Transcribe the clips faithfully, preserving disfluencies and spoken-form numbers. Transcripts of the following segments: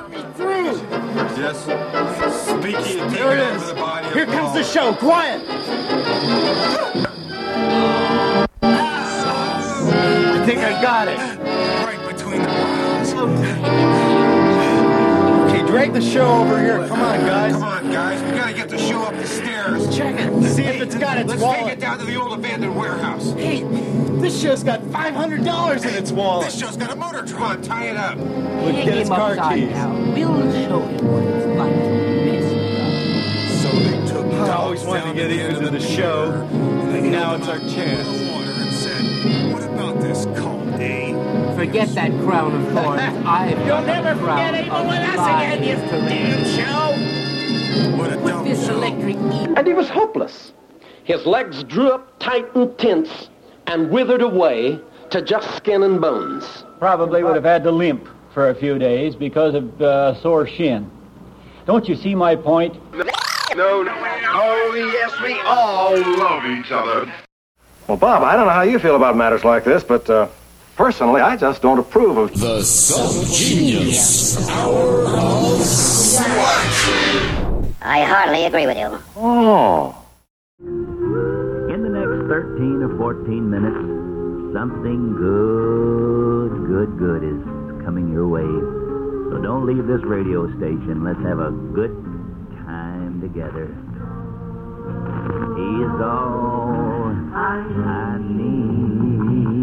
let me through. Yes. Speaking of There it is. the body Here of comes Paul. the show. Quiet. I think I got it. Right between the lines. Okay, drag the show over here. Come on, guys. Come on, guys. We gotta get the show up the stairs. Check it. See if it's got its Let's wallet. take it down to the old abandoned warehouse. Hey, this show's got five hundred dollars in its wallet. This show's got a motor trunk. Come on, tie it up. Look, Take get its him car upside keys. down. We'll show him what it's like to mess So they took I always wanted to get into the show, and now it's our chance. water and said, "What about this cult, eh?" with. Forget that crown of thorns. I've You'll got never a crown forget even of with us lies again, you to damn read. show. What a With dumb this show. electric eel. And he was hopeless. His legs drew up tight and tense and withered away to just skin and bones. Probably would have had to limp for a few days because of uh, sore shin. Don't you see my point? No, no. Oh, yes, we all love each other. Well, Bob, I don't know how you feel about matters like this, but uh, personally, I just don't approve of... The Subgenius Hour of Swag. I hardly agree with you. Oh. In the next thirteen or fourteen minutes, something good, good, good is coming your way. So don't leave this radio station. Let's have a good time together. He is all I need.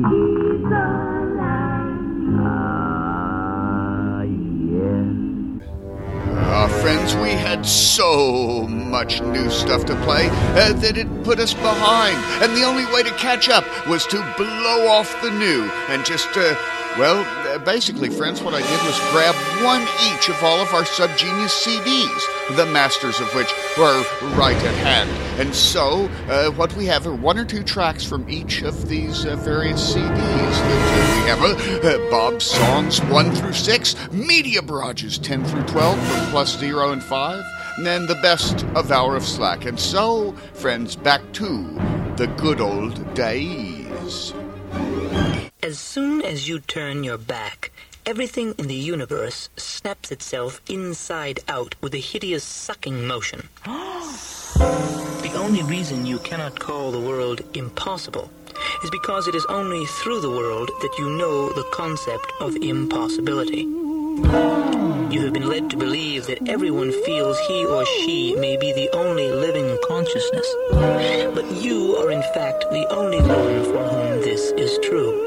Ah, yes. Uh, friends, we had so much new stuff to play uh, that it put us behind. And the only way to catch up was to blow off the new and just, uh, well, uh, basically, friends, what I did was grab one each of all of our Subgenius C Ds, the masters of which were right at hand. And so, uh, what we have are one or two tracks from each of these uh, various C Ds. That, uh, we have uh, uh, Bob's songs one through six, Media Barrages ten through twelve, from plus zero and five, and then the best of Hour of Slack. And so, friends, back to the good old days. As soon as you turn your back, everything in the universe snaps itself inside out with a hideous sucking motion. The only reason you cannot call the world impossible is because it is only through the world that you know the concept of impossibility. You have been led to believe that everyone feels he or she may be the only living consciousness. But you are in fact the only one for whom this is true.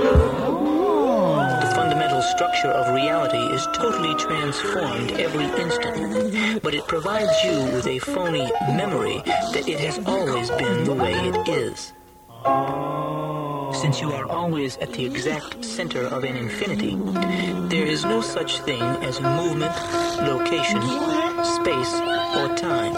The fundamental structure of reality is totally transformed every instant, but it provides you with a phony memory that it has always been the way it is. Since you are always at the exact center of an infinity, there is no such thing as movement, location, space, or time.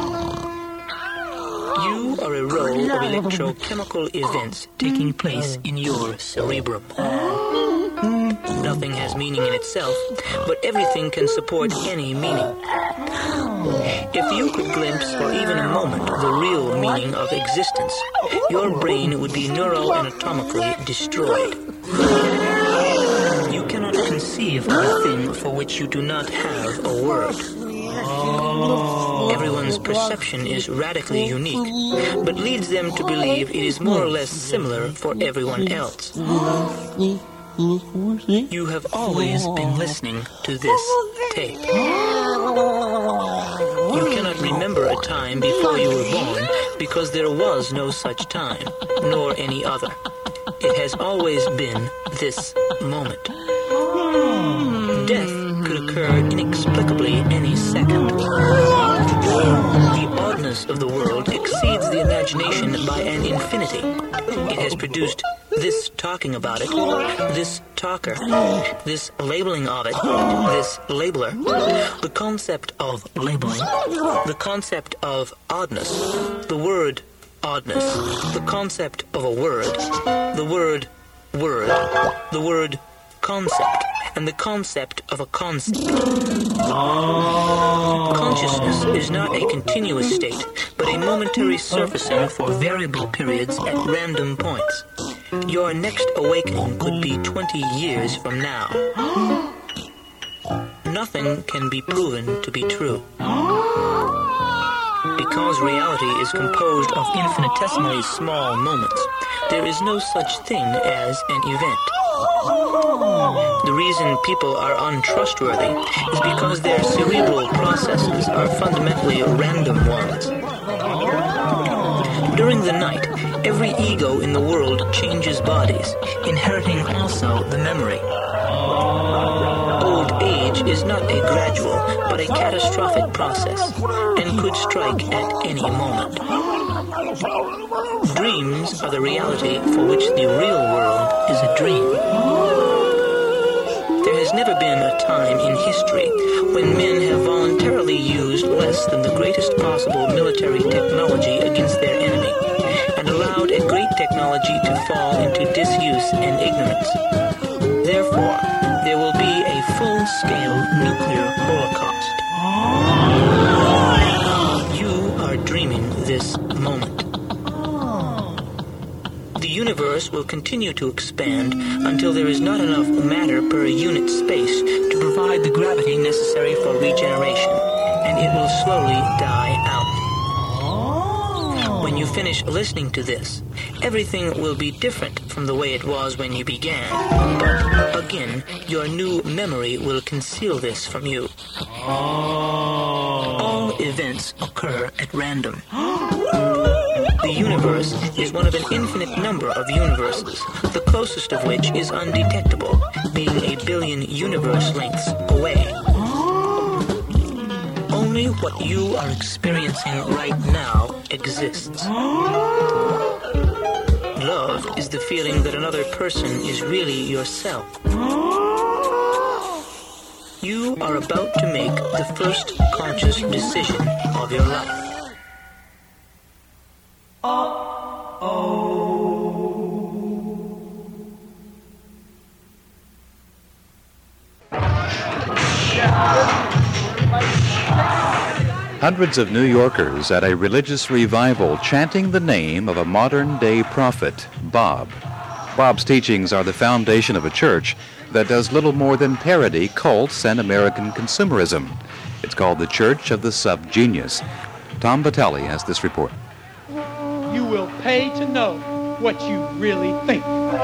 You are a row of electrochemical events taking place in your cerebrum. Nothing has meaning in itself, but everything can support any meaning. If you could glimpse for even a moment the real meaning of existence, your brain would be neuroanatomically destroyed. You cannot conceive of a thing for which you do not have a word. Everyone's perception is radically unique, but leads them to believe it is more or less similar for everyone else. You have always been listening to this tape. You cannot remember a time before you were born because there was no such time, nor any other. It has always been this moment. Death could occur inexplicably any second. The oddness of the world exceeds the imagination by an infinity. It has produced this talking about it, this talker, this labeling of it, this labeler, the concept of labeling, the concept of oddness, the word oddness, the concept of a word, the word word, the word concept, and the concept of a concept. Consciousness is not a continuous state, but a momentary surfacing for variable periods at random points. Your next awakening could be twenty years from now. nothing can be proven to be true. Because reality is composed of infinitesimally small moments, there is no such thing as an event. The reason people are untrustworthy is because their cerebral processes are fundamentally random ones. During the night, every ego in the world changes bodies, inheriting also the memory. Old age is not a gradual, but a catastrophic process, and could strike at any moment. Dreams are the reality for which the real world is a dream. There has never been a time in history when men have voluntarily used less than the greatest possible military technology against their enemy, and allowed a great technology to fall into disuse and ignorance. Therefore, there will be a full-scale nuclear holocaust. You are dreaming this moment. The universe will continue to expand until there is not enough matter per unit space to provide the gravity necessary for regeneration, and it will slowly die out. When you finish listening to this, everything will be different from the way it was when you began. But, again, your new memory will conceal this from you. All events occur at random. The universe is one of an infinite number of universes, the closest of which is undetectable, being a billion universe lengths away. Only what you are experiencing right now exists. Love is the feeling that another person is really yourself. You are about to make the first conscious decision of your life. Hundreds of New Yorkers at a religious revival chanting the name of a modern-day prophet, Bob. Bob's teachings are the foundation of a church that does little more than parody cults and American consumerism. It's called the Church of the Subgenius. Tom Vitale has this report. You will pay to know what you really think.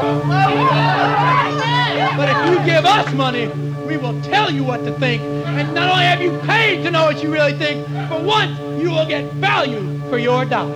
But if you give us money, we will tell you what to think. And not only have you paid to know what you really think, but once you will get value for your dollar.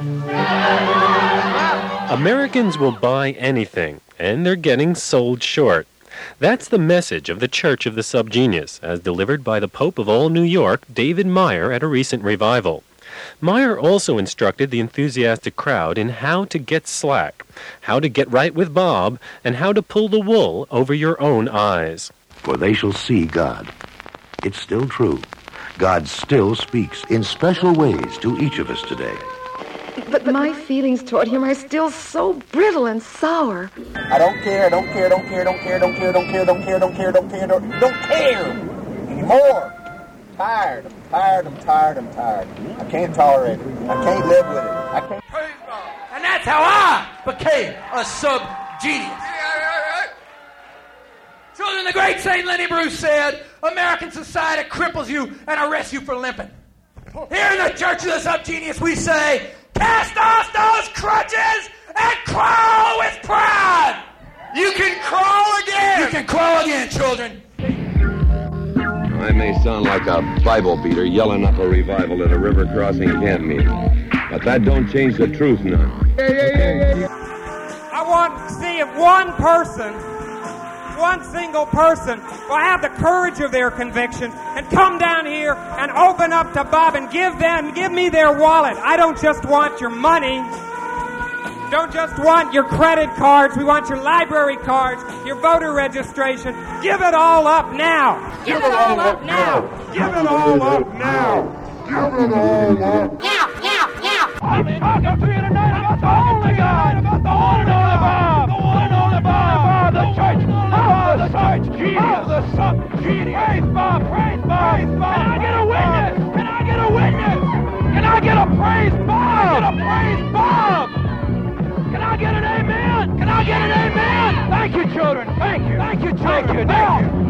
Americans will buy anything, and they're getting sold short. That's the message of the Church of the Subgenius, as delivered by the Pope of all New York, David Meyer, at a recent revival. Meyer also instructed the enthusiastic crowd in how to get slack, how to get right with Bob, and how to pull the wool over your own eyes. For they shall see God. It's still true. God still speaks in special ways to each of us today. But my feelings toward him are still so brittle and sour. I don't care, don't care, don't care, don't care, don't care, don't care, don't care, don't care, don't care, don't, don't care anymore. Tired, I'm tired, I'm tired, I'm tired. I can't tolerate it. I can't live with it. I can't. And that's how I became a sub-genius. Children, the great Saint Lenny Bruce said, American society cripples you and arrests you for limping. Here in the Church of the Subgenius, we say, cast off those crutches and crawl with pride. You can crawl again. You can crawl again, children. I may sound like a Bible beater yelling up a revival at a river crossing camp meeting, but that don't change the truth none. I want to see if one person, one single person, will have the courage of their conviction and come down here and open up to Bob and give them, give me their wallet. I don't just want your money. Don't just want your credit cards. We want your library cards, your voter registration. Give it all up now. Give it all up now. Give it all up now. Give it all up. Now, now, now. I'm talking to you tonight about the only God, about the one and only Bob, the one and only Bob, the church, oh, the church, Jesus, the sub-genius. Praise Bob, praise Bob. Can I get a witness? Can I get a witness? Can I get a praise Bob? Can I get a praise Bob? Can I get an amen? Can I get an amen? Thank you, children. Thank you. Thank you, children. Thank you. Thank you. How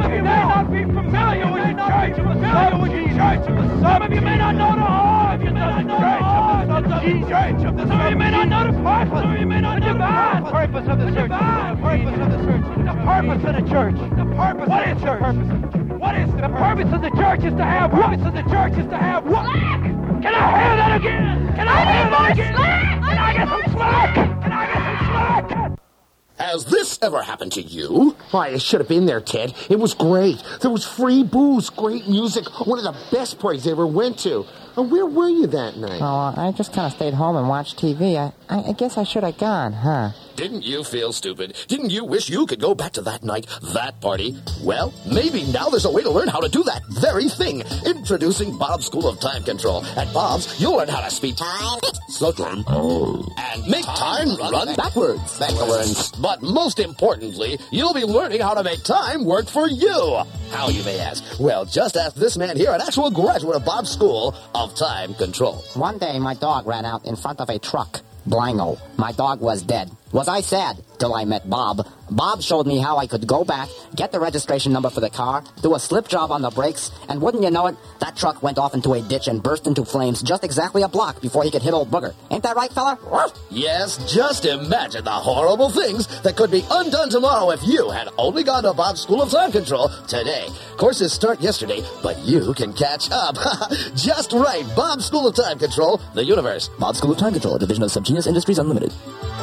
Some of you may not be familiar with the Church of the Church of the Some of you may not know the heart of the Church of the Some of you may not know the purpose. Some of you may not know the divine purpose of the church. The purpose of the church. The purpose of the church. The purpose. What is the purpose? What is the purpose of the church? Is to have what? The purpose of the church is to have what? Slack. Can I hear that again? Can I, I hear that again? Slack. Can I get some slack? Can I get some slack? Has this ever happened to you? Why, I should have been there, Ted. It was great. There was free booze, great music, one of the best parties I ever went to. Uh, where were you that night? Oh, I just kind of stayed home and watched T V. I, I, I guess I should have gone, huh? Didn't you feel stupid? Didn't you wish you could go back to that night, that party? Well, maybe now there's a way to learn how to do that very thing. Introducing Bob's School of Time Control. At Bob's, you'll learn how to speed time, slow time, oh, and make time, time run, run backwards. Backwards. But most importantly, you'll be learning how to make time work for you. How, you may ask? Well, just ask this man here, an actual graduate of Bob's School of Time Control. One day, my dog ran out in front of a truck. Blango. My dog was dead. Was I sad? Till I met Bob. Bob showed me how I could go back, get the registration number for the car, do a slip job on the brakes, and wouldn't you know it, that truck went off into a ditch and burst into flames just exactly a block before he could hit old Booger. Ain't that right, fella? Yes, just imagine the horrible things that could be undone tomorrow if you had only gone to Bob's School of Time Control today. Courses start yesterday, but you can catch up. Just right, Bob's School of Time Control, the universe. Bob's School of Time Control, a division of Subgenius Industries Unlimited.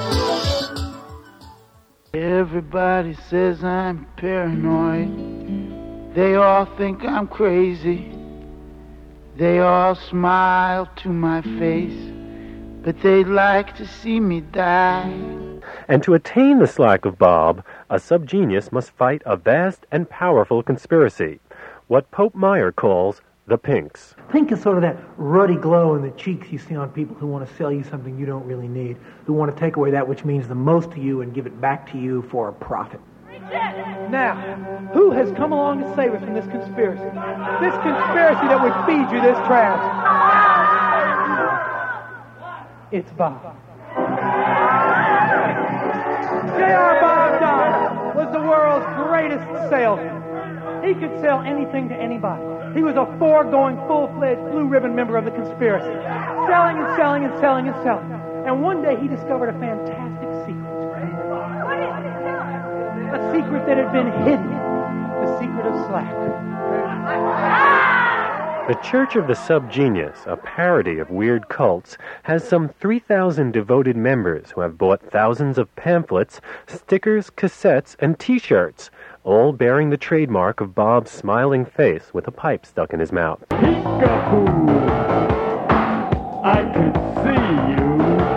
Everybody says I'm paranoid. They all think I'm crazy. They all smile to my face, but they'd like to see me die. And to attain the slack of Bob, a subgenius must fight a vast and powerful conspiracy, what Pope Meyer calls the Pinks. Pink is sort of that ruddy glow in the cheeks you see on people who want to sell you something you don't really need, who want to take away that which means the most to you and give it back to you for a profit. Now, who has come along to save us from this conspiracy? This conspiracy that would feed you this trash. It's Bob. J R. Bob Dyer was the world's greatest salesman. He could sell anything to anybody. He was a foregoing, full-fledged, blue-ribbon member of the conspiracy, selling and selling and selling and selling. And one day he discovered a fantastic secret. A secret that had been hidden. The secret of slack. The Church of the Subgenius, a parody of weird cults, has some three thousand devoted members who have bought thousands of pamphlets, stickers, cassettes, and T-shirts, all bearing the trademark of Bob's smiling face with a pipe stuck in his mouth. Peek-a-boo, I can see you,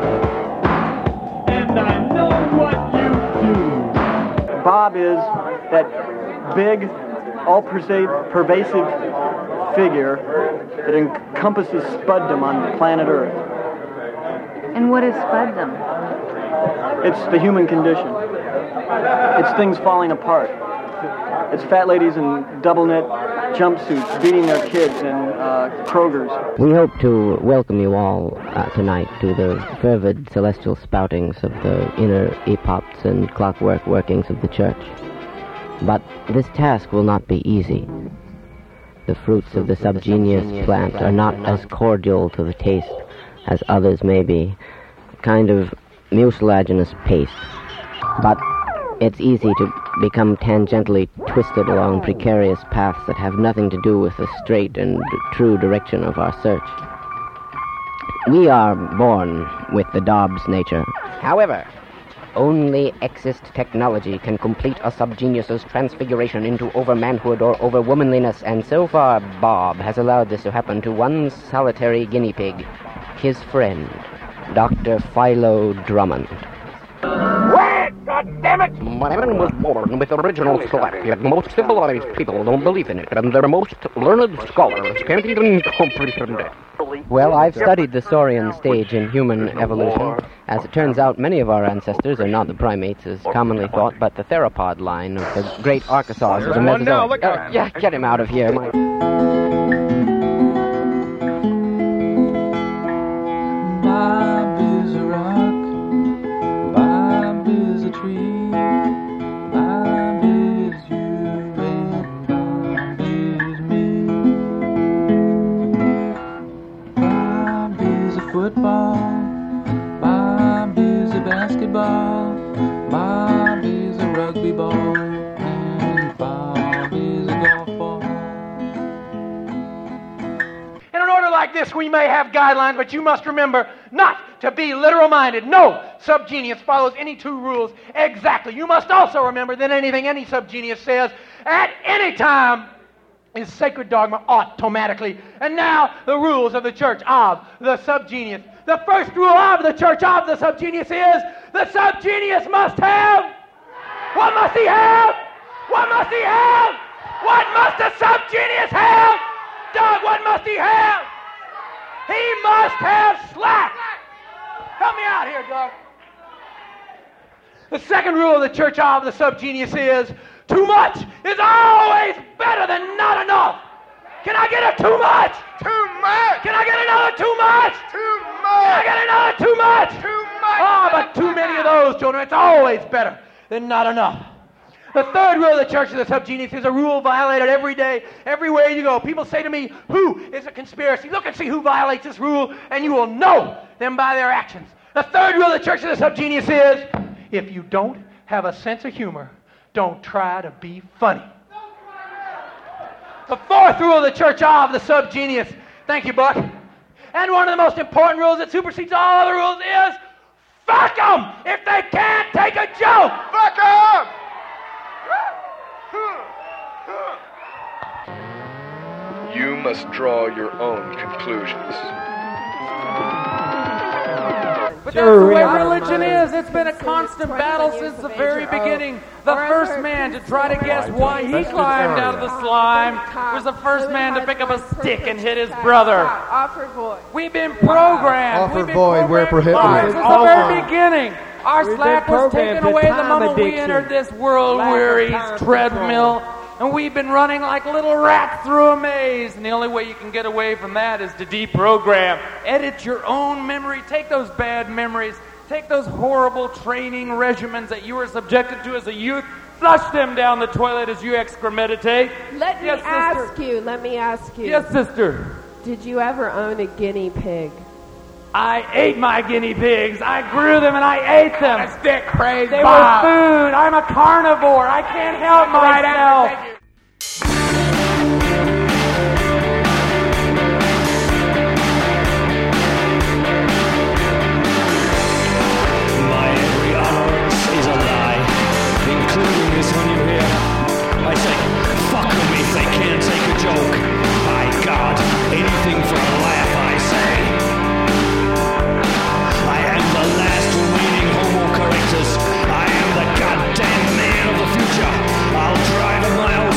and I know what you do. Bob is that big, all-pervasive figure that encompasses spuddom on planet Earth. And what is spuddom? It's the human condition. It's things falling apart. It's fat ladies in double-knit jumpsuits beating their kids in uh, Kroger's. We hope to welcome you all uh, tonight to the fervid celestial spoutings of the inner epochs and clockwork workings of the Church. But this task will not be easy. The fruits of the subgenius plant are not as cordial to the taste as others may be, kind of mucilaginous paste. But it's easy to become tangentially twisted along precarious paths that have nothing to do with the straight and true direction of our search. We are born with the Dobbs nature. However, only exist technology can complete a subgenius's transfiguration into overmanhood or overwomanliness, and so far Bob has allowed this to happen to one solitary guinea pig, his friend, Doctor Philo Drummond. Wait, goddammit! Man was born with original slack, yet most civilized people don't believe in it, and their most learned scholars can't even comprehend it. Well, I've studied the saurian stage in human evolution. As it turns out, many of our ancestors are not the primates, as commonly thought, but the theropod line of the great archosaurs of the Mesozoic. Uh, yeah, get him out of here. My... Bob is a rock. Bob is a tree. Bob is you and like this, we may have guidelines, but you must remember not to be literal-minded. No subgenius follows any two rules exactly. You must also remember that anything any subgenius says at any time is sacred dogma automatically. And now, the rules of the Church of the Subgenius. The first rule of the Church of the Subgenius is the subgenius must have. What must he have? What must he have? What must the subgenius have? Doug, what must he have? He must have slack. Help me out here, Doug. The second rule of the Church of the Subgenius is too much is always better than not enough. Can I get a too much? Too much. Can I get another too much? Too much. Can I get another too much? Too much. Oh, but too many of those, children. It's always better than not enough. The third rule of the Church of the Subgenius is a rule violated every day, everywhere you go. People say to me, who is a conspiracy? Look and see who violates this rule, and you will know them by their actions. The third rule of the Church of the Subgenius is, if you don't have a sense of humor, don't try to be funny. The fourth rule of the Church of the Subgenius, thank you, Buck, and one of the most important rules that supersedes all other rules is, fuck them if they can't take a joke. Fuck them! You must draw your own conclusions. But that's the way religion is. It's been a constant battle since the very beginning. The first man to try to guess why he climbed out of the slime was the first man to pick up a stick and hit his brother. We've been programmed. Offered void where prohibited. Since the very beginning. Our slack was taken away the moment we entered this world-weary treadmill. And we've been running like little rats through a maze. And the only way you can get away from that is to deprogram. Edit your own memory. Take those bad memories. Take those horrible training regimens that you were subjected to as a youth. Flush them down the toilet as you excremeditate. Let yes, me ask sister. you, let me ask you. Yes, sister. Did you ever own a guinea pig? I ate my guinea pigs. I grew them and I ate them. That's dick crazy, They Bob. were food. I'm a carnivore. I can't help myself. My every utterance is a lie, including this one you hear. I say, fuck them if they can't take a joke. By God, anything for a laugh, I say. I am the last remaining homo correctus. I am the goddamn man of the future. I'll drive a mile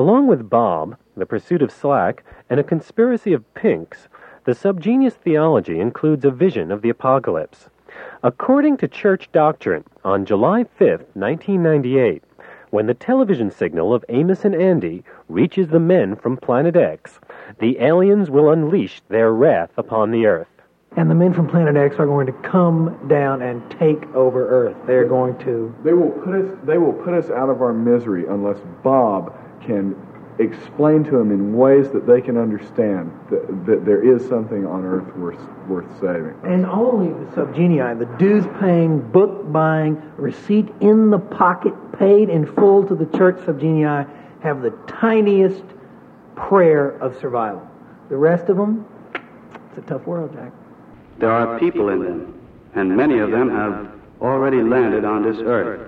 Along with Bob, the pursuit of slack, and a conspiracy of pinks, the subgenius theology includes a vision of the apocalypse. According to church doctrine, on July fifth, nineteen ninety-eight, when the television signal of Amos and Andy reaches the men from Planet X, the aliens will unleash their wrath upon the Earth. And the men from Planet X are going to come down and take over Earth. They're going to... They will put us, they will put us out of our misery unless Bob can explain to them in ways that they can understand that, that there is something on Earth worth, worth saving. And only the subgenii, the dues-paying, book-buying, receipt-in-the-pocket, paid in full to the church subgenii, have the tiniest prayer of survival. The rest of them, it's a tough world, Jack. There are people in them, and many of them have already landed on this earth.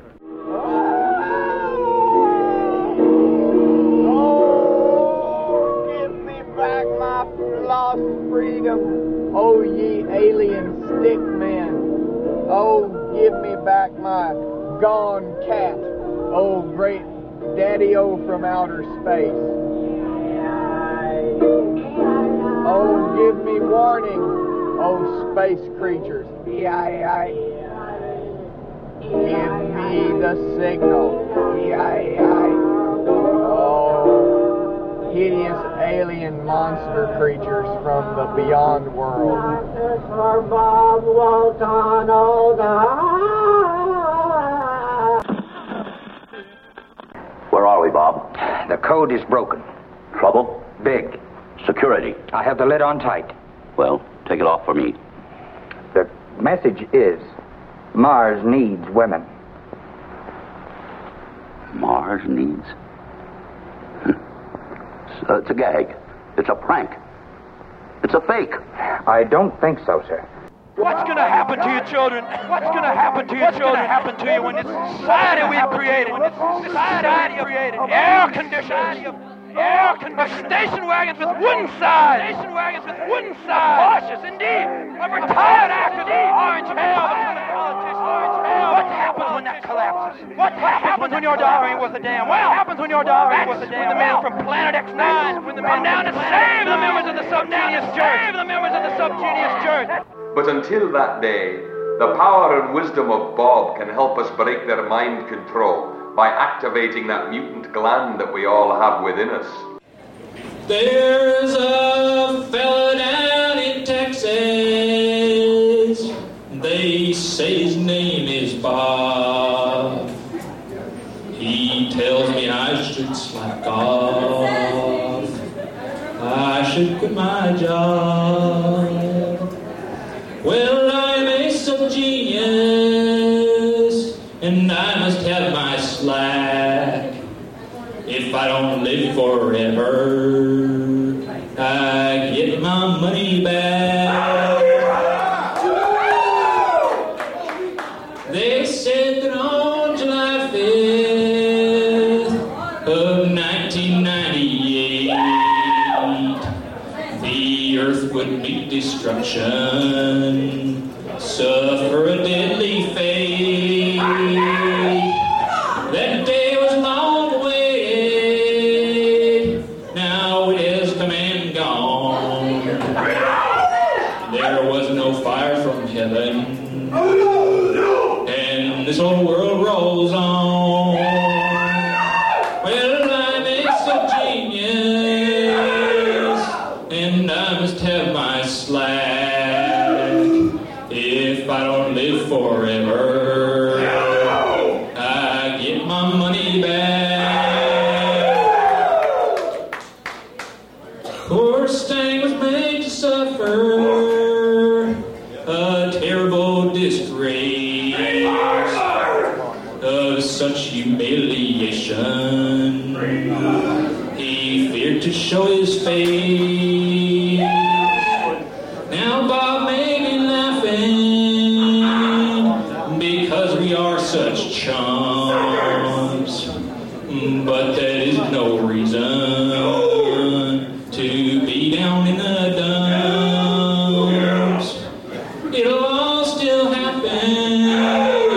Oh, give me back my lost freedom, oh ye alien stick men. Oh, give me back my gone cat, oh great daddy-o from outer space. Oh, give me warning, oh space creatures. E I I. Give me the signal. E I I. Oh, hideous alien monster creatures from the beyond world. Where are we, Bob? The code is broken. Trouble? Big. Security. I have the lid on tight. Well, take it off for me. The message is, Mars needs women. Mars needs? It's, uh, it's a gag. It's a prank. It's a fake. I don't think so, sir. What's going to happen to your children? What's going to happen to your children? What's going to happen to you when this society we've created, when this society we've created, air conditioning, air conditioning, station wagons with wooden sides, station wagons with wooden sides, Porsches, indeed, a retired actor, orange hair, what happens when that collapses? What happens when your dollar ain't worth a damn? What happens when your dollar ain't worth a damn? When the men from Planet X nine, when the men down to save the members of the subgenius church, save the members of the subgenius church. But until that day, the power and wisdom of Bob can help us break their mind control by activating that mutant gland that we all have within us. There's a fella down in Texas. They say his name is Bob. He tells me I should slack off. I should quit my job. Well, I'm a subgenius, and I must have my slack. If I don't live forever, I get my money back. They said that on July fifth of nineteen ninety-eight, the earth would meet destruction, suffer a deadly fate. That day was long awaited, now it has come and gone. There was no fire from heaven, and this whole world rolls on. Well, I'm a subgenius, and I must have my slack. If I don't live forever, I get my money back. Poor Stang was made to suffer a terrible disgrace of such humiliation. He feared to show his face. Now Bob may be laughing because we are such chumps, but that is no reason to be down in the dumps. It'll all still happen,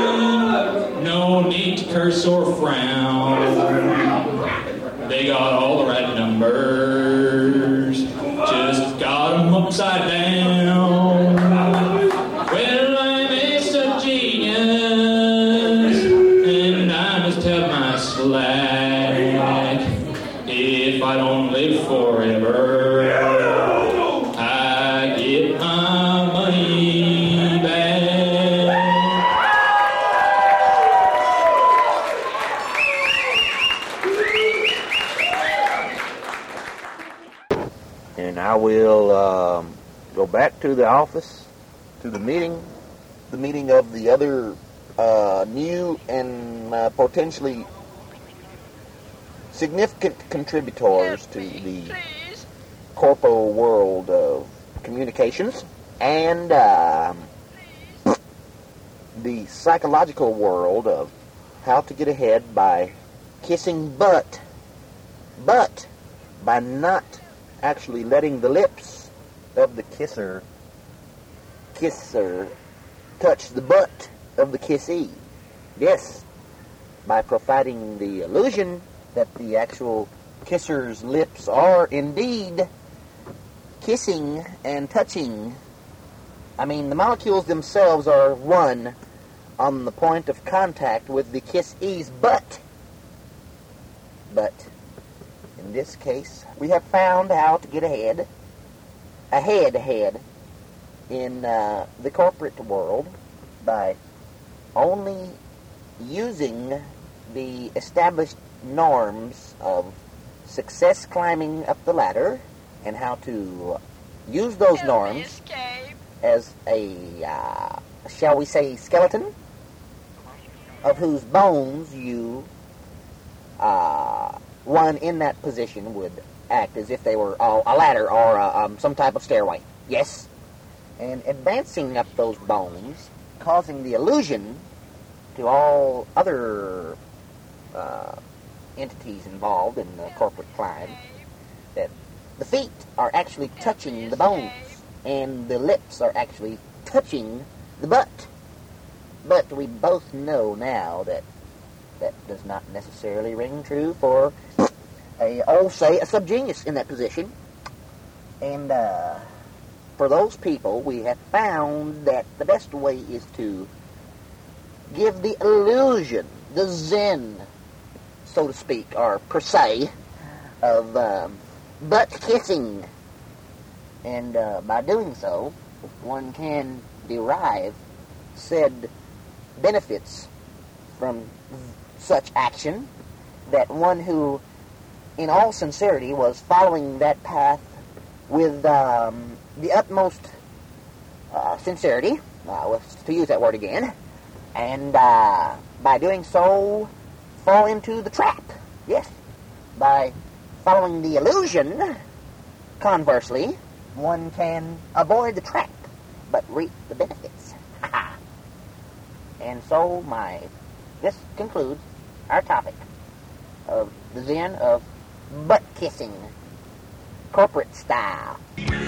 no need to curse or frown. They got all right numbers. Just got 'em upside down. Well, I'm a such genius, and I must have my slack. If I don't live forever, I get my money back. And I will um, go back to the office, to the meeting, the meeting of the other uh, new and uh, potentially significant contributors to the corpo world of communications and um, the psychological world of how to get ahead by kissing butt, but by not actually letting the lips of the kisser kisser touch the butt of the kissee. Yes, by providing the illusion that the actual kisser's lips are indeed kissing and touching. I mean, the molecules themselves are one on the point of contact with the kissee's butt. But in this case, we have found how to get ahead, ahead, ahead in uh, the corporate world by only using the established norms of success climbing up the ladder and how to use those norms as a, uh, shall we say, skeleton of whose bones you, uh, one in that position would act as if they were uh, a ladder or uh, um, some type of stairway. Yes? And advancing up those bones, causing the illusion to all other uh, entities involved in the corporate climb that the feet are actually touching the bones and the lips are actually touching the butt. But we both know now that that does not necessarily ring true for a, oh, say, a subgenius in that position. And uh, for those people, we have found that the best way is to give the illusion, the zen, so to speak, or per se, of um, butt kissing. And uh, by doing so, one can derive said benefits from such action that one who, in all sincerity, was following that path with um, the utmost uh, sincerity, uh, to use that word again, and uh, by doing so, fall into the trap. Yes, by following the illusion, conversely, one can avoid the trap, but reap the benefits. And so my, this concludes our topic of the zen of butt kissing, corporate style.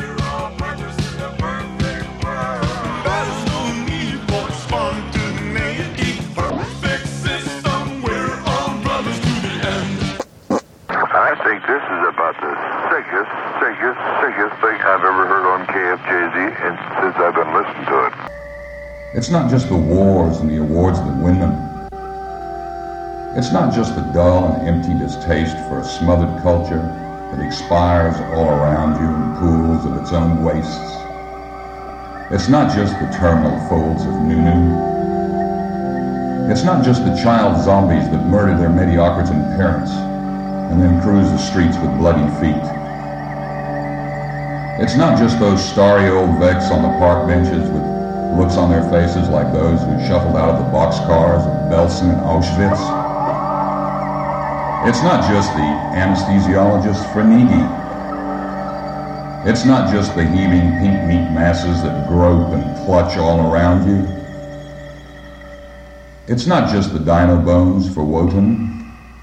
I think this is about the sickest, sickest, sickest thing I've ever heard on K F J Z and since I've been listening to it. It's not just the wars and the awards that win them. It's not just the dull and empty distaste for a smothered culture that expires all around you in pools of its own wastes. It's not just the terminal folds of Nunu. It's not just the child zombies that murder their mediocrity parents and then cruise the streets with bloody feet. It's not just those starry old Vex on the park benches with looks on their faces like those who shuffled out of the boxcars of Belsen and Auschwitz. It's not just the anesthesiologist Franigi. It's not just the heaving pink meat masses that grope and clutch all around you. It's not just the dino bones for Wotan.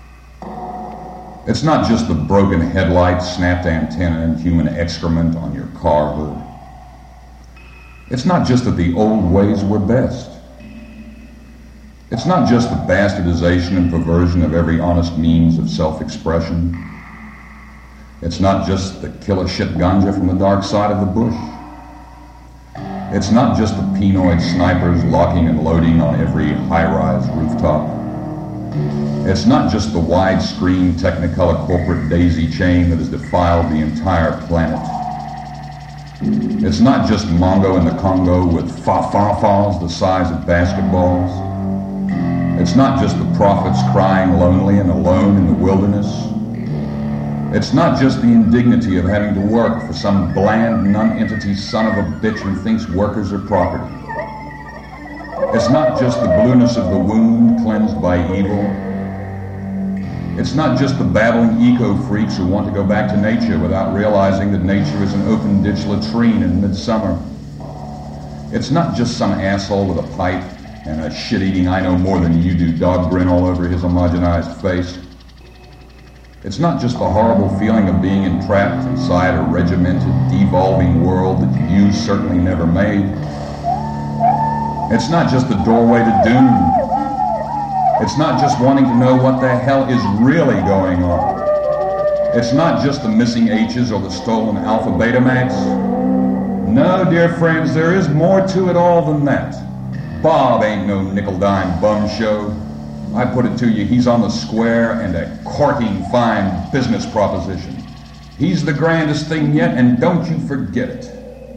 It's not just the broken headlight, snapped antenna, and human excrement on your car hood. It's not just that the old ways were best. It's not just the bastardization and perversion of every honest means of self-expression. It's not just the killer shit ganja from the dark side of the bush. It's not just the Pinoid snipers locking and loading on every high-rise rooftop. It's not just the widescreen Technicolor corporate daisy chain that has defiled the entire planet. It's not just Mongo in the Congo with fa-fa-fas the size of basketballs. It's not just the prophets crying lonely and alone in the wilderness. It's not just the indignity of having to work for some bland non-entity son of a bitch who thinks workers are property. It's not just the blueness of the wound cleansed by evil. It's not just the babbling eco-freaks who want to go back to nature without realizing that nature is an open ditch latrine in midsummer. It's not just some asshole with a pipe and a shit-eating I know more than you do dog grin all over his homogenized face. It's not just the horrible feeling of being entrapped inside a regimented, devolving world that you certainly never made. It's not just the doorway to doom. It's not just wanting to know what the hell is really going on. It's not just the missing H's or the stolen Alpha Betamax. No, dear friends, there is more to it all than that. Bob ain't no nickel-dime bum show. I put it to you, he's on the square and a corking fine business proposition. He's the grandest thing yet, and don't you forget it.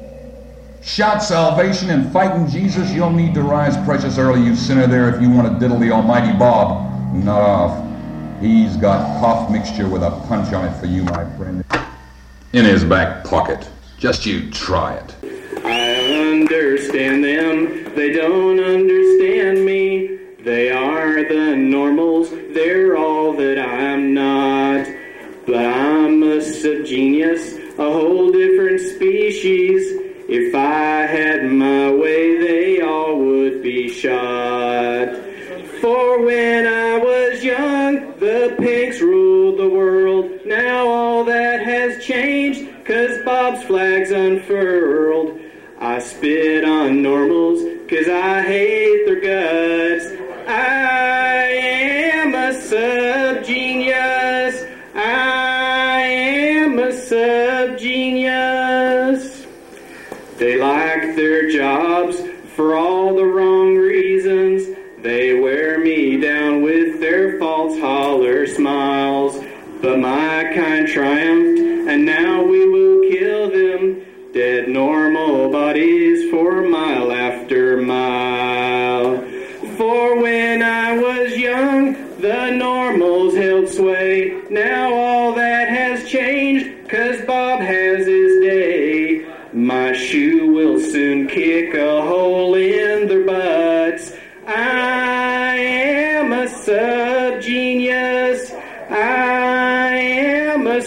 Shout salvation and fighting Jesus, you'll need to rise precious early, you sinner there, if you want to diddle the almighty Bob. Not off. He's got cough mixture with a punch on it for you, my friend. In his back pocket. Just you try it. I understand them, they don't understand me. They are the normals, they're all that I'm not. But I'm a subgenius, a whole different species. If I had my way, they all would be shot. For when I was young, the pinks ruled the world. Now all that has changed, 'cause Bob's flag's unfurled. I spit on normals, 'cause I hate their guts. I am a subgenius. I am a subgenius. They like their jobs for all the wrong reasons. They wear me down with their false holler smiles. But my kind triumphed, and now we will kill them. Dead normal bodies for mile after mile. For when I was young, the normals held sway. Now all that has changed, 'cause Bob has his day. My shoe will soon kick a hole in their butts. I am a subgenius. I am a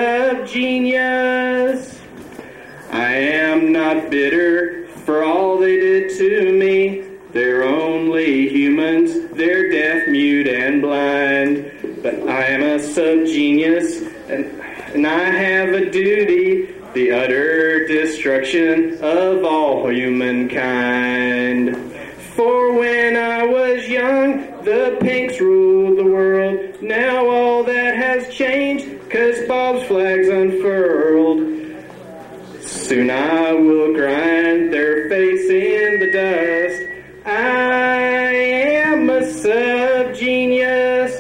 subgenius. I am not bitter for all they did to me. They're only humans, they're deaf, mute, and blind. But I am a subgenius, and, and I have a duty, the utter destruction of all humankind. For when I was young, the pinks ruled the world. Now all that has changed, 'cause Bob's flag's unfurled. Soon I will grind their face in the dust. I am a subgenius.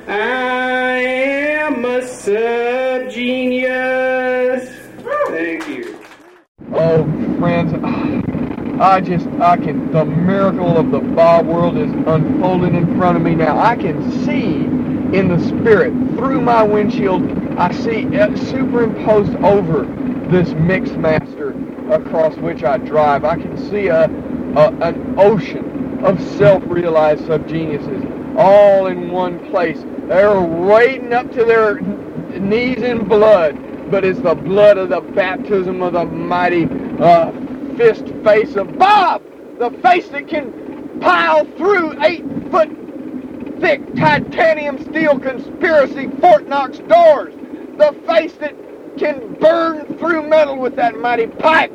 I am a subgenius. Thank you. Oh, friends, I just, I can, the miracle of the Bob world is unfolding in front of me now. I can see in the spirit, through my windshield, I see uh, superimposed over this Mixmaster across which I drive. I can see a, a an ocean of self-realized subgeniuses all in one place. They're wading up to their knees in blood, but it's the blood of the baptism of the mighty uh, fist face of Bob, the face that can pile through eight-foot thick titanium steel conspiracy Fort Knox doors, the face that can burn through metal with that mighty pipe.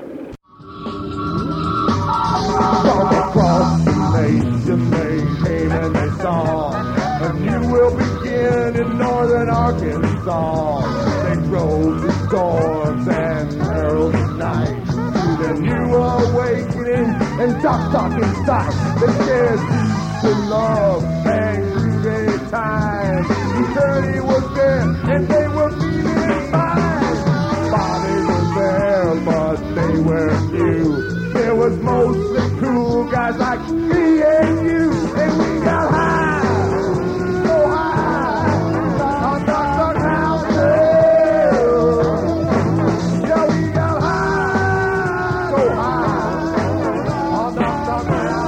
From across the nation they came and they saw a new will begin in northern Arkansas. They drove Doc Doc inside. They shared peace and love and groovy time. Eternity was there and they were feeling fine. Bobby was there, but they were few. There was mostly cool guys like me and you, and we got high, so high, on Doc Doc Mountain. Yeah, we got high, so high, on Doc Doc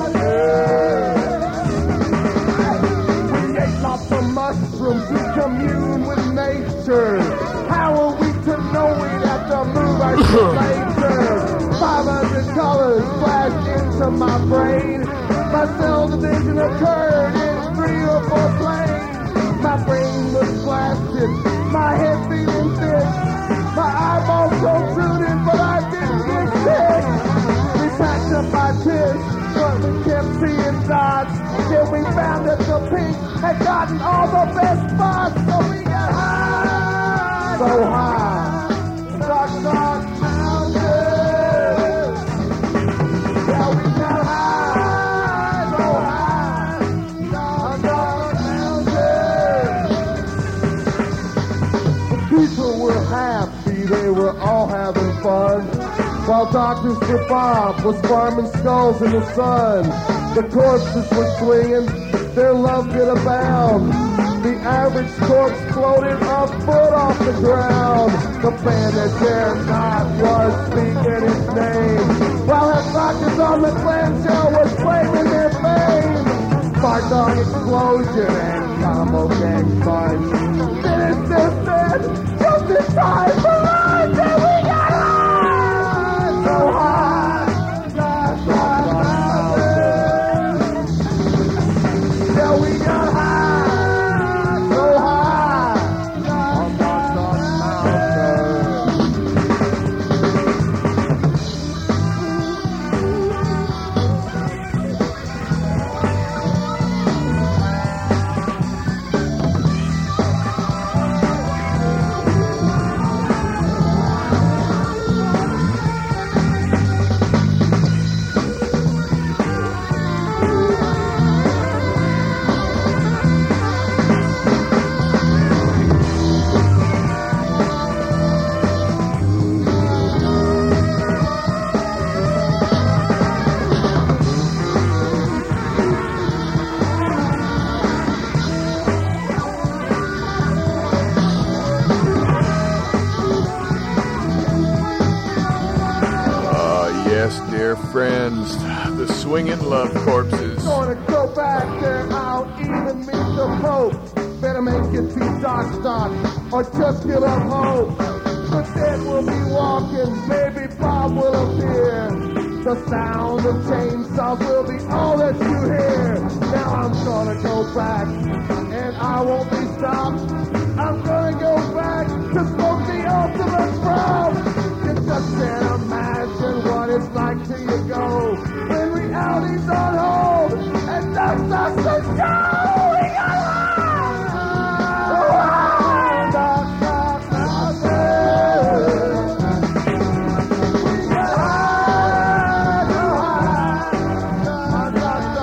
Mountain. We ate lots of mushrooms to commune with nature. How are we to know we'd have to move our later? Five hundred colors flashed into my brain. My cell division occurred in three or four planes. My brain was blasted, my head feeling thick, my eyeballs protruded, but I didn't get sick. We packed up my piss, but we kept seeing dots. Till we found that the pink had gotten all the best spots, so we got high, so high, Doc Doc Mountain. Yeah, we got high, so high, Doc Doc Mountain. The people were happy, they were all having fun, while Doctor Sir Bob was farming skulls in the sun. The corpses were swinging, their love did abound. The average corpse floated a foot off the ground. The band that dared not was speaking his name, while his rockets on the clamshell was claiming their fame. Fart dog explosion and combo gang fun. Then it just said, just in time for lunch, and we got high, so high, Doc Doc Mountain. Yeah, we got high, so high, on Doc Doc Friends, the swinging love corpses. Gonna go back there, I'll even meet the Pope. Better make it to Doc Doc, or just give up hope. The dead will be walking, maybe Bob will appear. The sound of chainsaws will be all that you hear. Now I'm gonna go back, and I won't be stopped. I'm gonna go back to smoke the ultimate crowd. You just can't imagine what it's like till you go, when reality's on hold and Doc Doc says go. We got high, so high, Doc Doc Mountain. We got high, so high, on Doc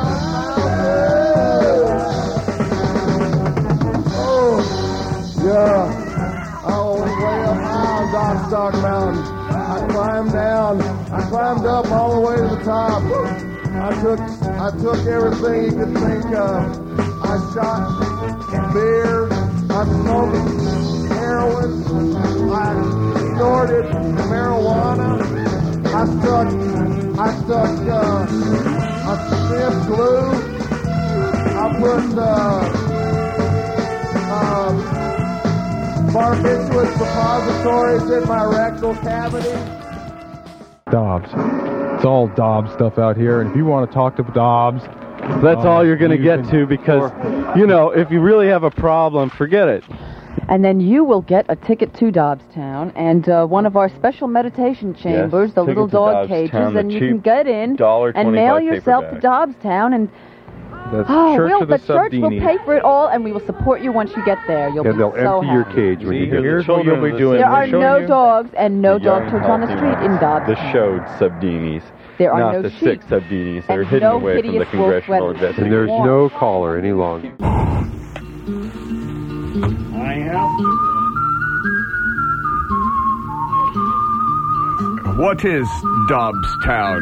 Doc Mountain. Oh, yeah, I was way up high on Doc Doc Mountain. I climbed down, I climbed up all the way to the top. I took, I took everything you could think of. I shot beer, I smoked heroin, I snorted marijuana, I stuck, I stuck, uh, I sniffed glue, I put, uh, uh, barbiturates suppositories in my rectal cavity. Dobbs. It's all Dobbs stuff out here, and if you want to talk to Dobbs, that's um, all you're going to you get can, to, because, or, you know, if you really have a problem, forget it. And then you will get a ticket to Dobbstown and uh, one of our special meditation chambers, yes, the little dog cages, Town, and you can get in and mail yourself paperback. to Dobbstown and That's Oh, Church we'll, of the, the church will Subdini. pay for it all, and we will support you once you get there. You'll Yeah, be they'll so empty your happy. cage when See, you get here's there. what you'll be doing. There We're are showing no you dogs and no the dog young, turds on the healthy street in ones. Dobbs. The showed Subdinis. There are not no the sheep sick Subdinis that and are hidden no away from the hideous wolf congressional sweaters. investigation. And there's no collar any longer. I have. What is Dobbstown?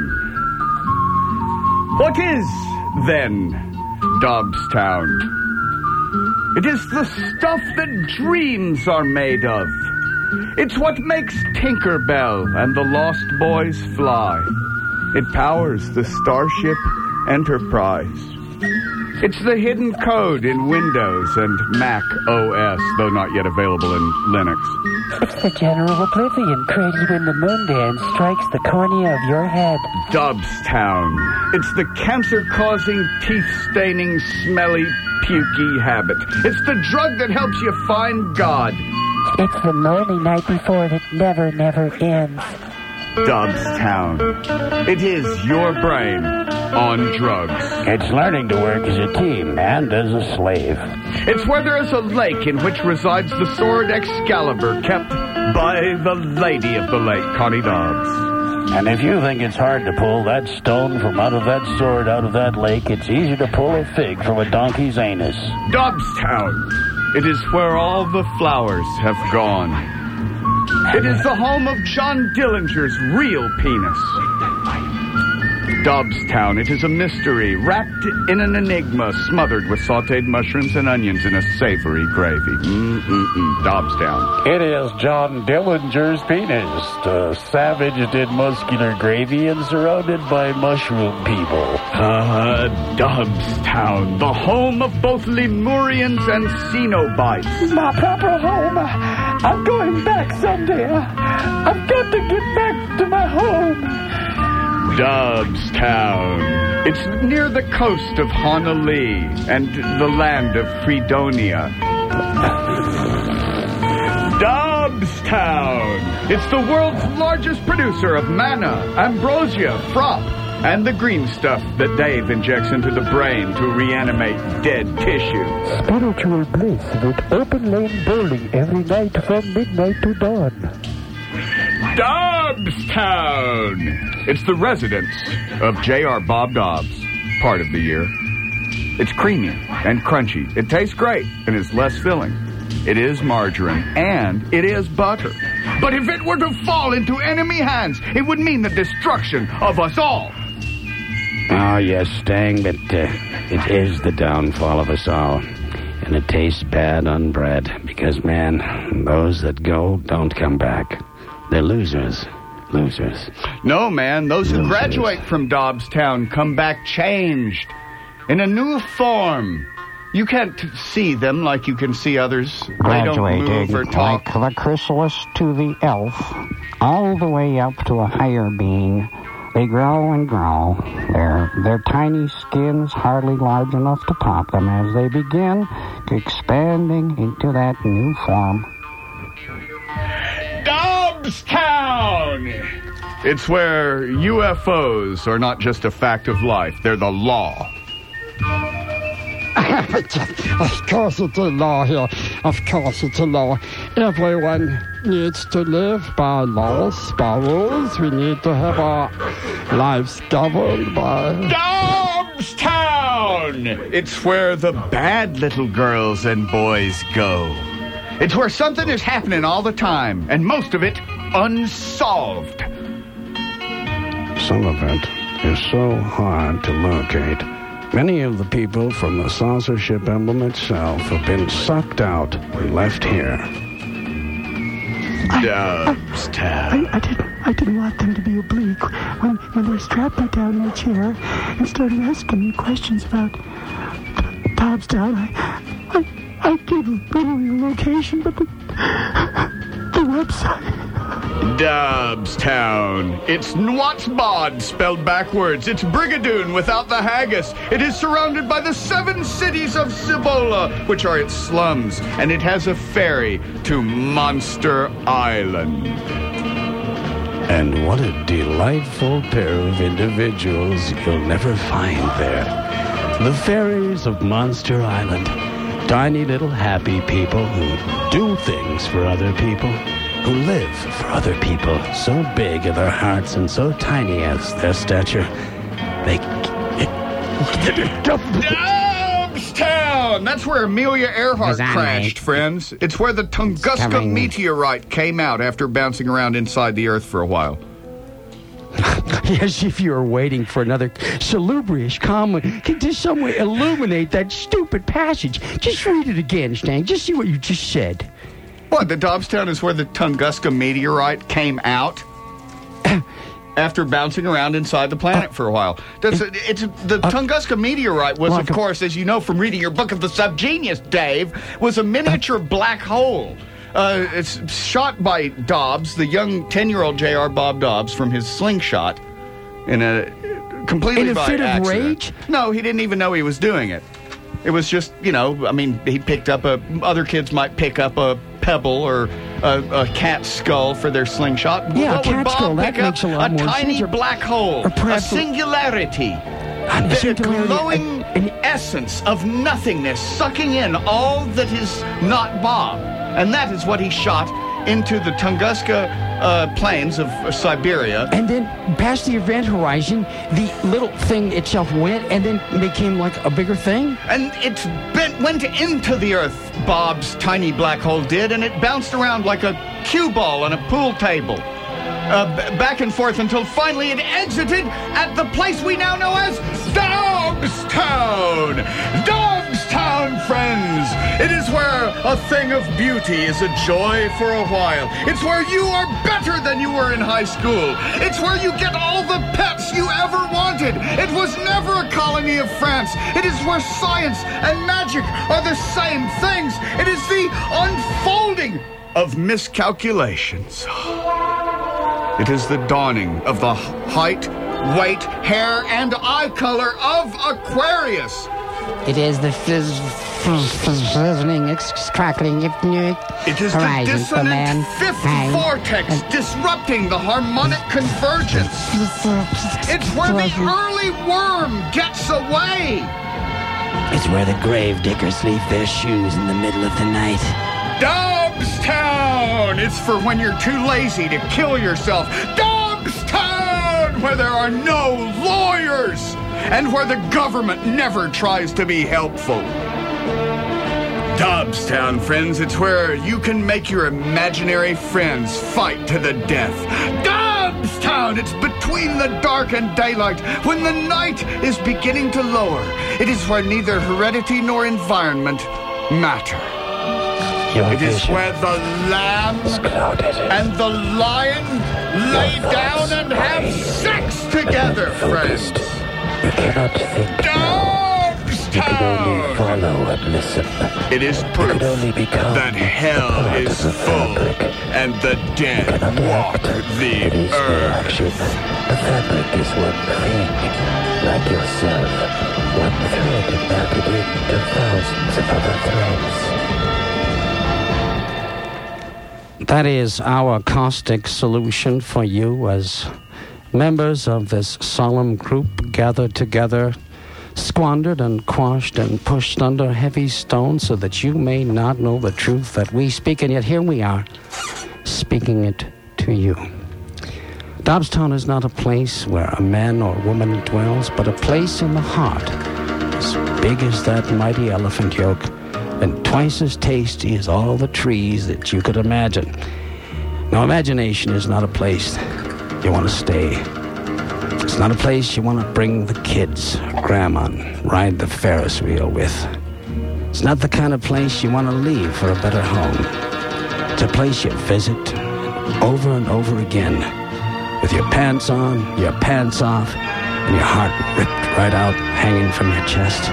What is, then, Dobbstown? It is the stuff that dreams are made of. It's what makes Tinkerbell and the Lost Boys fly. It powers the Starship Enterprise. It's the hidden code in Windows and Mac O S, though not yet available in Linux. It's the general oblivion created when the moon dance strikes the cornea of your head. Dobbstown. It's the cancer-causing, teeth-staining, smelly, pukey habit. It's the drug that helps you find God. It's the lonely night before that never, never ends. Dobbstown. It is your brain on drugs. It's learning to work as a team and as a slave. It's where there is a lake in which resides the sword Excalibur, kept by the lady of the lake, Connie Dobbs. And if you think it's hard to pull that stone from out of that sword out of that lake, it's easy to pull a fig from a donkey's anus. Dobbstown. It is where all the flowers have gone. It is the home of John Dillinger's real penis. Dobbstown. It is a mystery wrapped in an enigma, smothered with sautéed mushrooms and onions in a savory gravy. Mm-mm-mm. Dobbstown. It is John Dillinger's penis, uh, savaged in muscular gravy and surrounded by mushroom people. Ah, Dobbstown, the home of both Lemurians and Cenobites. My proper home. I'm going back someday. I've got to get back to my home. Dobbstown. It's near the coast of Honolulu and the land of Fredonia. Dobbstown. It's the world's largest producer of manna, ambrosia, frop, and the green stuff that Dave injects into the brain to reanimate dead tissue. Spiritual bliss with open lane bowling every night from midnight to dawn. Dobbstown! It's the residence of J R. Bob Dobbs, part of the year. It's creamy and crunchy. It tastes great and is less filling. It is margarine and it is butter. But if it were to fall into enemy hands, it would mean the destruction of us all. Oh, yes, Stang, but uh, it is the downfall of us all. And it tastes bad on bread because, man, those that go don't come back. They're losers. Losers. No, man. Those who Losers. graduate from Dobbstown come back changed. In a new form. You can't see them like you can see others. They don't move or talk. Like the chrysalis to the elf, all the way up to a higher being. They grow and grow. Their, their tiny skins hardly large enough to pop them as they begin expanding into that new form. Dobbstown! It's where U F Os are not just a fact of life, they're the law. Of course it's a law here. Of course it's a law. Everyone needs to live by laws, by rules. We need to have our lives governed by... Dobbstown! It's where the bad little girls and boys go. It's where something is happening all the time, and most of it unsolved. Some of it is so hard to locate. Many of the people from the censorship emblem itself have been sucked out and left here. Dobbstown. I, I didn't. I didn't want them to be oblique when when they strapped me down in the chair and started asking me questions about Dobbstown. I I I gave them literally the location, but the the website. Dobbstown. It's Nwatsbod spelled backwards. It's Brigadoon without the haggis. It is surrounded by the seven cities of Cibola, which are its slums, and it has a ferry to Monster Island. And what a delightful pair of individuals you'll never find there. The fairies of Monster Island. Tiny little happy people who do things for other people, who live for other people. So big are their hearts and so tiny as their stature. They... Dobstown! That's where Amelia Earhart Design, crashed, mate. friends. It's where the Tunguska Coming. meteorite came out after bouncing around inside the Earth for a while. As if you were waiting for another salubrious comment. Can just some way illuminate that stupid passage? Just read it again, Stan. Just see what you just said. What, the Dobstown is where the Tunguska meteorite came out? After bouncing around inside the planet for a while. That's, it's, the Tunguska meteorite was, of course, as you know from reading your book of the Subgenius, Dave, was a miniature black hole. Uh, it's shot by Dobbs, the young ten-year-old J R. Bob Dobbs, from his slingshot in a completely In a by fit of accident. rage? No, he didn't even know he was doing it. It was just, you know, I mean, he picked up a... Other kids might pick up a pebble or a, a cat skull for their slingshot. Yeah, what a would cat Bob skull, that pick up? makes a lot a more tiny sense. Or- black hole. or perhaps- a singularity. A The singularity, glowing essence of nothingness, sucking in all that is not Bob. And that is what he shot into the Tunguska uh, plains of uh, Siberia. And then past the event horizon, the little thing itself went and then became like a bigger thing? And it bent, went into the Earth, Bob's tiny black hole did, and it bounced around like a cue ball on a pool table. Uh, b- back and forth until finally it exited at the place we now know as Dobstown! Dobstown, friends! It is where a thing of beauty is a joy for a while. It's where you are better than you were in high school. It's where you get all the pets you ever wanted. It was never a colony of France. It is where science and magic are the same things. It is the unfolding of miscalculations. It is the dawning of the height, weight, hair, and eye color of Aquarius. It is the fizz, fizz, fizz, fizzling, ex- crackling, if It is the dissonant fifth vortex disrupting the harmonic convergence. It's where the early worm gets away. It's where the grave diggers leave their shoes in the middle of the night. Dobstown! It's for when you're too lazy to kill yourself. Dobstown! Where there are no lawyers and where the government never tries to be helpful. Dobstown, friends, it's where you can make your imaginary friends fight to the death. Dobstown! It's between the dark and daylight, when the night is beginning to lower. It is where neither heredity nor environment matter. Your It is vision where the lamb is clouded. and the lion lay down and have sex together, friends. You cannot think now. You can only Dobstown! follow and listen. It is You proof can only become that hell part is of the full fabric. and the dead walk the It is the earth. action. The fabric is one thing, like yourself. One thread embedded into thousands of other threads. That is our caustic solution for you as members of this solemn group gathered together, squandered and quashed and pushed under heavy stones so that you may not know the truth that we speak, and yet here we are, speaking it to you. Dobstown is not a place where a man or woman dwells, but a place in the heart, as big as that mighty elephant yoke, and twice as tasty as all the trees that you could imagine. Now, imagination is not a place you want to stay. It's not a place you want to bring the kids, grandma, and ride the Ferris wheel with. It's not the kind of place you want to leave for a better home. It's a place you visit over and over again, with your pants on, your pants off, and your heart ripped right out, hanging from your chest.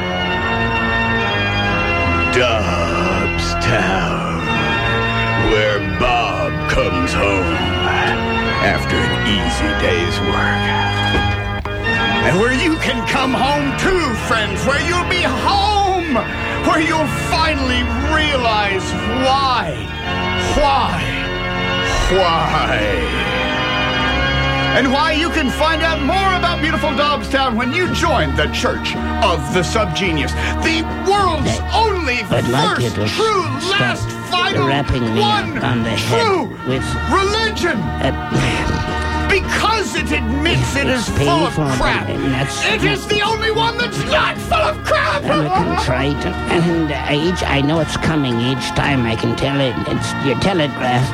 Dobstown, where Bob comes home after an easy day's work. And where you can come home too, friends, where you'll be home, where you'll finally realize why, why, why. and why you can find out more about beautiful Dobbstown when you join the Church of the Subgenius, the world's only I'd like you first to true, stop last, final, rapping me one on the true head with religion. Uh, because it admits it is it's full of painful, crap. and that's It is the only one that's not full of crap. I'm a contrite, and uh, each I know it's coming each time. I can tell it. It's your telegraph.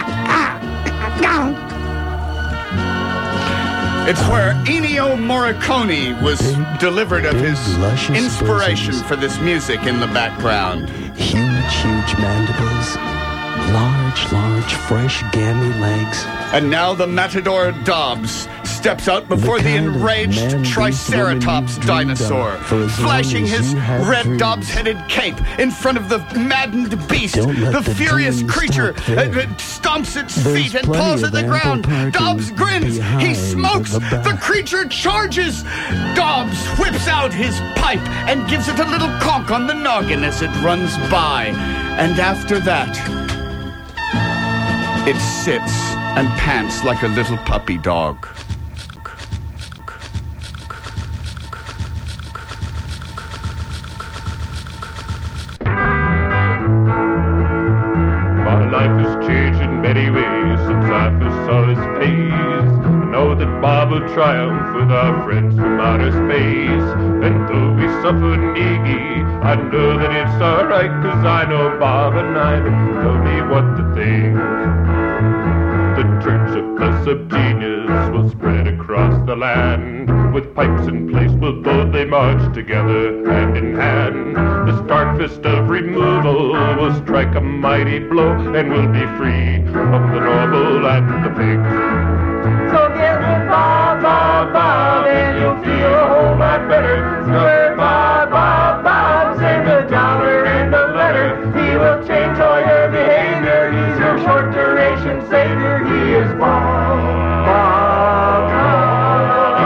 It's where Ennio Morricone was delivered of his inspiration for this music in the background. Huge, huge mandibles. Large, large, fresh, gammy legs. And now the matador Dobbs steps out before the, the enraged Triceratops dinosaur, flashing his red Dobbs-headed cape in front of the maddened beast. The, the furious creature uh, stomps its There's feet and paws at the ground. Dobbs grins. He smokes. The, the creature charges. Dobbs whips out his pipe and gives it a little conk on the noggin as it runs by. And after that, it sits and pants like a little puppy dog. My life has changed in many ways since I first saw his face. I know that Bob will triumph with our friends from outer space. And though we suffer needy, I know that it's alright, cause I know Bob and I tell me what to think. The Church of the Subgenius will spread across the land. With pipes in place we'll boldly march together hand in hand. The stark fist of removal will strike a mighty blow, and we'll be free from the noble and the pig. So get with Bob, Bob, Bob, and you'll feel a whole lot better. Swear Bob, Bob, Bob, send a dollar and a letter. He will change all your behavior. He's your short duration savior. He is Bob, Bob, Bob,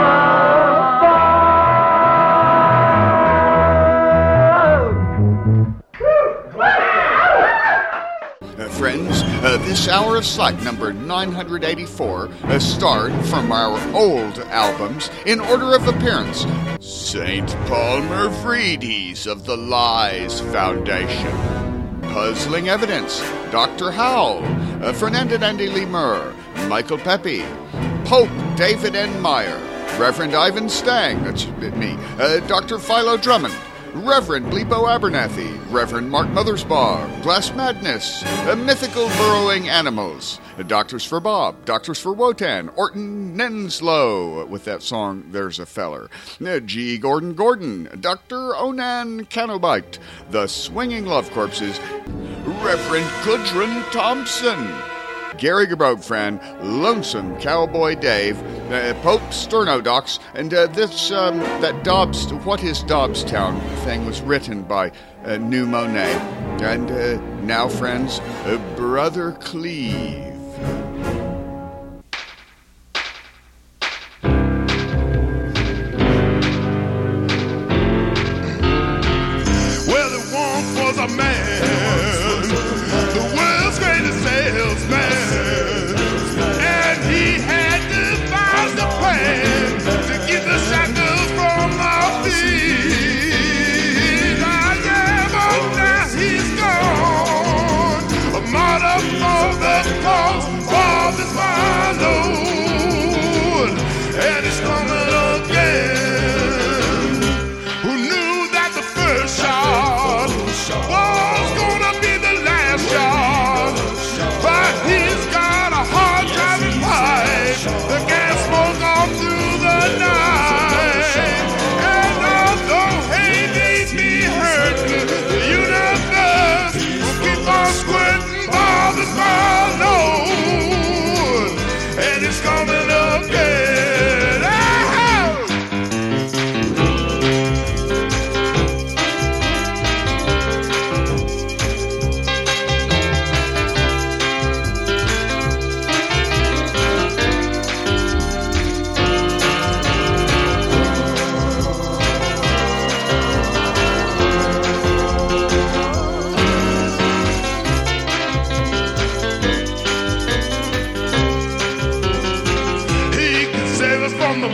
Uh, friends, uh, this hour of Slack number nine hundred eighty-four uh, starred from our old albums in order of appearance. Saint Paul Mavrides of the Lies Foundation. Puzzling Evidence, Doctor Howell, uh, Fernando Andy Lemur, Michael Pepe, Pope David N. Meyer, Reverend Ivan Stang, that's me, uh, Doctor Philo Drummond, Reverend Bleepo Abernathy, Reverend Mark Mothersbaugh, Glass Madness, uh, Mythical Burrowing Animals, uh, Doctors for Bob, Doctors for Wotan, Orton Nenslow, with that song, There's a Feller, uh, G. Gordon Gordon, Doctor Onan Canobite, The Swinging Love Corpses, Reverend Gudrun Thompson, Gary Gebrogfran, Lonesome Cowboy Dave, uh, Pope Sternodox, and uh, this, um, that Dobbs, What is Dobbstown thing was written by uh, New Monet. And uh, now, friends, uh, Brother Cleve. Well, the one was a man, the world's greatest salesman, and he had devised a plan to get the shackles from our feet. I am, oh, now he's gone, a martyr for the cause.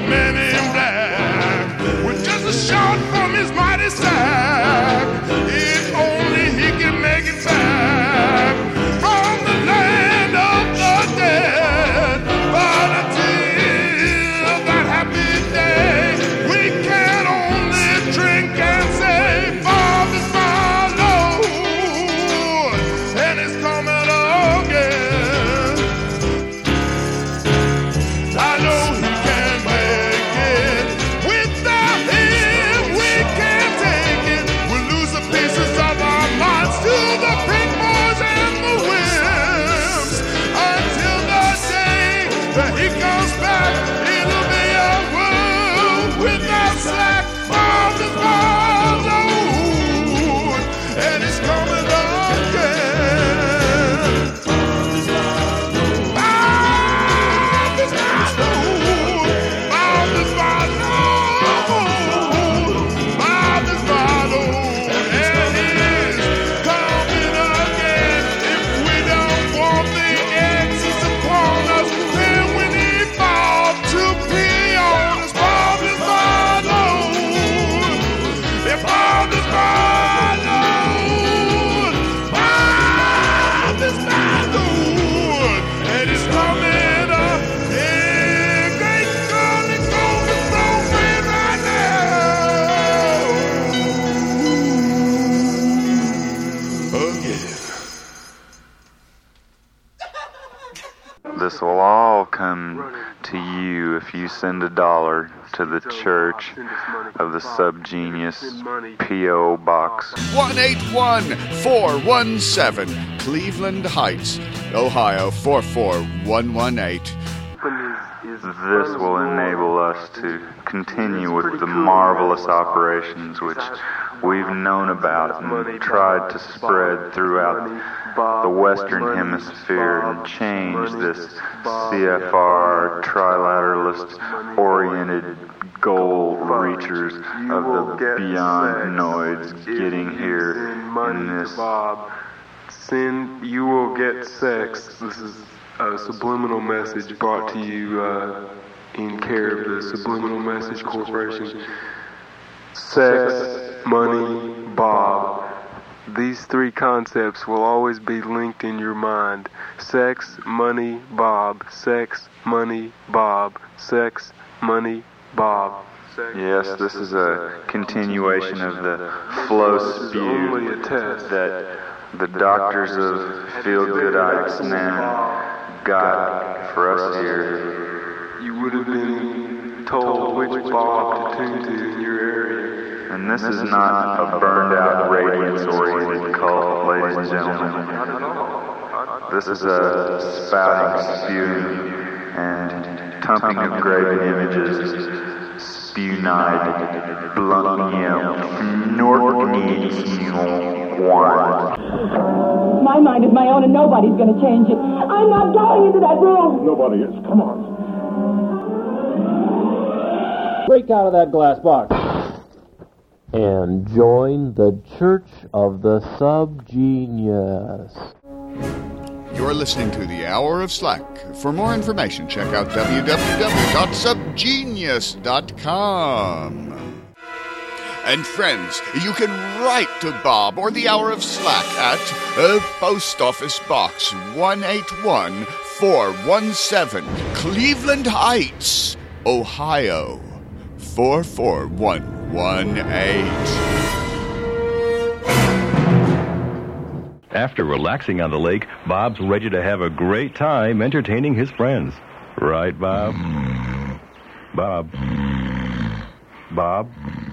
man in black, with just a shot from his mighty sack. If only he can make it back from the land of the dead. But until that happy day, we can only drink and say, Bob is my Lord, and he's coming again. I know he can make it. Without him, we can't take it. We'll lose the pieces of our minds to the pitfalls and the whims. Until the day that he comes back, it'll be a world without slack. Bob is my Lord, and he's coming again. Bob is my Lord. Bob is my Lord. Bob is my Lord. Bob is my Lord, and he's coming again. If we don't want the X's upon us, then we need Bob to pee on us. Bob is my Lord. If Bob is my Lord, Bob is my Lord, and he's coming up. Yeah, great God, he's gonna throw me right now. Again. This will all come to you if you send a dollar to the Church of the Subgenius, P O Box one eight one four one seven, Cleveland Heights, Ohio four four one one eight. This will enable us to continue with the marvelous operations which we've known about and tried to spread throughout the Western Hemisphere and change this C F R trilateralist-oriented goal reachers of the beyond-noids getting here in this. Bob, sin, you will get sex. This is a subliminal message brought to you uh, in care of the Subliminal Message Corporation. Sex, money, Bob. These three concepts will always be linked in your mind. Sex, money, Bob. Sex, money, Bob. Sex, money, Bob. Yes, this is a continuation of the flow spew that the doctors of Feel-Goodites now got for us here. You would have been told which Bob to tune to in your area. And this is not a burned-out, radiance-oriented cult, ladies and gentlemen. This is a spouting, spewing, and thumping of graven images, spew-nied, blunt-meow, nork-needs-one. My mind is my own and nobody's going to change it. I'm not going into that room. Nobody is. Come on. Break out of that glass box and join the Church of the Subgenius. You're listening to the Hour of Slack. For more information, check out w w w dot subgenius dot com. And friends, you can write to Bob or the Hour of Slack at uh, Post Office Box one eight one four one seven, Cleveland Heights, Ohio four four one one eight. After relaxing on the lake, Bob's ready to have a great time entertaining his friends. Right, Bob? Bob? Bob?